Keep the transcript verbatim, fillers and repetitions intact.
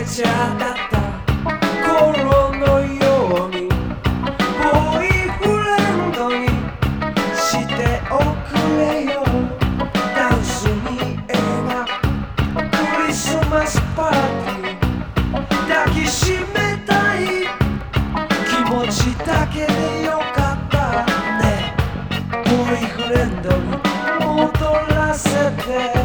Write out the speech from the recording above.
ちゃだった頃のようにボーイフレンドにしておくれよ。ダンスに映画クリスマスパーティー抱きしめたい気持ちだけでよかったね。ボーイフレンドに戻らせて